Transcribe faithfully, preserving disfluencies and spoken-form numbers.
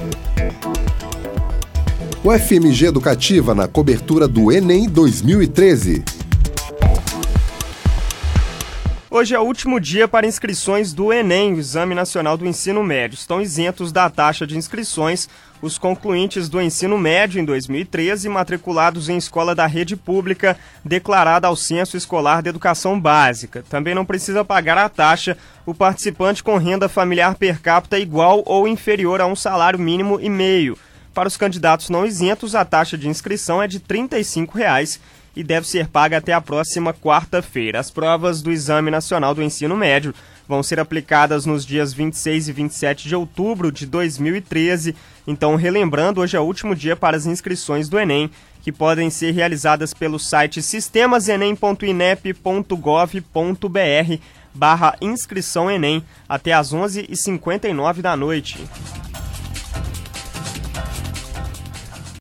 O F M G Educativa na cobertura do Enem dois mil e treze. Hoje é o último dia para inscrições do Enem, o Exame Nacional do Ensino Médio. Estão isentos da taxa de inscrições os concluintes do ensino médio em dois mil e treze, matriculados em escola da rede pública, declarada ao Censo Escolar de Educação Básica. Também não precisa pagar a taxa o participante com renda familiar per capita igual ou inferior a um salário mínimo e meio. Para os candidatos não isentos, a taxa de inscrição é de trinta e cinco reais e deve ser paga até a próxima quarta-feira. As provas do Exame Nacional do Ensino Médio vão ser aplicadas nos dias vinte e seis e vinte e sete de outubro de dois mil e treze. Então, relembrando, hoje é o último dia para as inscrições do Enem, que podem ser realizadas pelo site sistemasenem ponto inep ponto gov ponto br barra inscrição Enem até às onze e cinquenta e nove da noite.